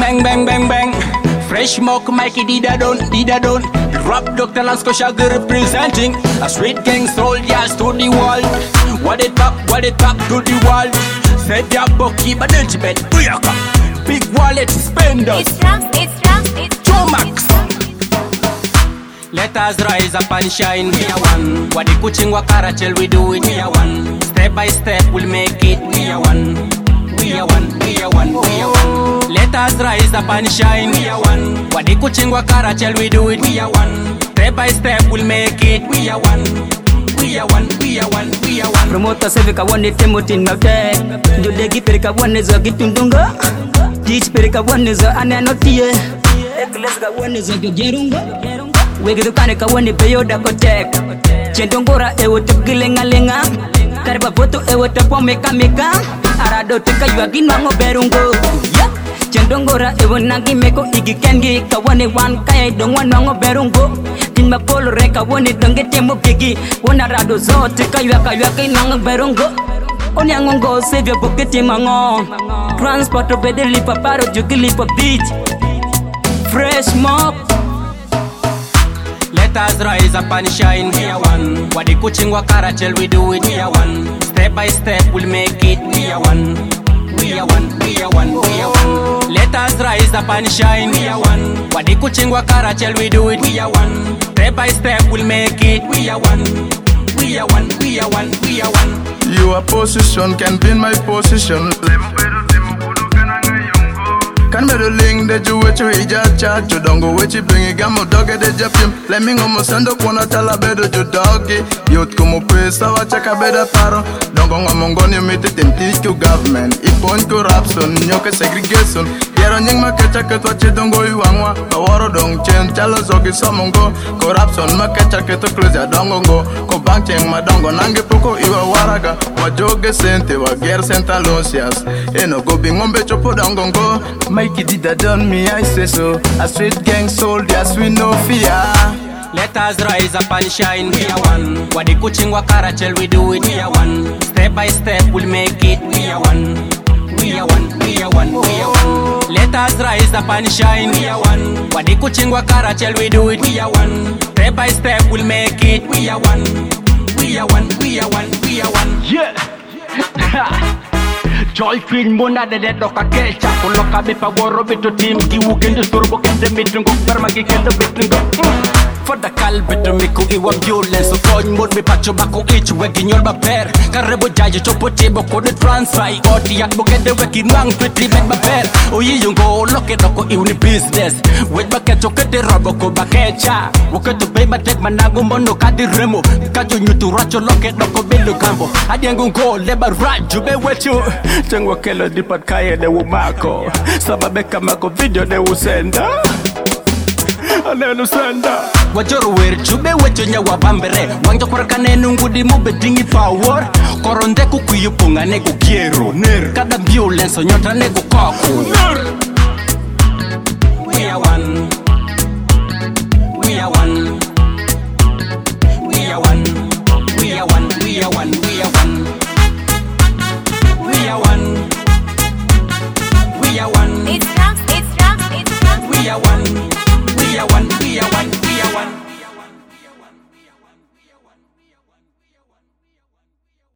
Bang, bang, bang, bang. Fresh smoke, Mikey Dida don't. Rap Dr. Lansko Shaggy representing a street gang soldiers to the world. What it up to the world. Set your bucky, but don't you bet. Big wallet spender. It's Tomax. Let us rise up and shine. We are one. What the kuching wakara till we do it. We are one. Step by step we'll make it. We are one. We are one. We are one. We are one. Let us rise up and shine. We are one. What the kuching wakara till we do it. We are one. Step by step we'll make it. We are one. We are one. We are one. We are one. Promoter Sevika one Timothy Mate. Judegi Perika one is a Gitundunga. Teach Perika one is a Ananotia. Ekleska one is a Gerunga. Wegi Kanika one Peyo Dakotek. Chendongora ewo tukilenga lenga. Kariba voto ewo tapo meka. Arado tika yuagi nango berungo. Chendongora ewo nagi meko igi kengi. Kawane wan kaya dongwa nango berungo. Tinma polo reka wone donge temo gigi. Wana rado zo tika yuaka nango berungo. Onyangongo save your pocket mango. Transport obedeli paparo jugili pa beach. Fresh smoke. Let us rise up and shine. We are one. What the kuching wakara till we do it. We are one. Step by step we'll make it. We are one. We are one. We are one. We are one. Let us rise up and shine. We are one. What the kuching wakara till we do it. We are one. Step by step we'll make it. We are one. We are one. We are one. We are one. Your position can be in my position. Can be the link that you wait to chat. You don't go wait to bring a gamma dog at the japim. Let me almost send up one tell a better to doggy. You'd come up with our check a better paro. Don't go among you meet it in teach you government. If one corruption, yoke segregation. Here on young market check it what you don't go you want. A war don't change. Tell us okay, some go. Corruption market check it to close your don't go. Go bank change my dongo. Nange poko iwa waraga. What joke sente, what gear Santa Lucias. No go being on becho po dongo go. Mikey did that done me, I say so. A street gang soldiers, we no fear. Let us rise up and shine. We are one. What the kuching wakara till we do it. We are one. Step by step we'll make it. We are one. We are one. We are one. We are one. Let us rise up and shine. We are one. What the kuching wakara till we do it. We are one. Step by step we'll make it. We are one. We are one. We are one. We are one. Yeah. Joy Queen Mona de doka kecha Kuloka bipa woro bito team Ki wukende surbo kende mitungo Permagi kende bitungo For the calbito miku iwa violence So kony mod mi pacho bako ich Wegi nyol baper Karebo jaji chopo tibo kode transfer Odi yak bokende weki nwang Twitri med baper Oyi yungo loke doko iwni business Wet bakecho kete robo ko bakecha Woketo beba tek manago mono kadi remo Kacho nyutu racho loke doko bilu kambo Adiengu ngo leba raju be wechu Tengwa kelo dipat kaya de wumako Sababe kamako video de usenda Anenu senda Wajoro wer chube wecho nya wabambere Wangjo kwarakane nungudi mube dingi power Koronde kukuyu punga nego kiero Ner Kada violence nyota nego kaku Ner We are one. We are one. We are one. We are one. We are one.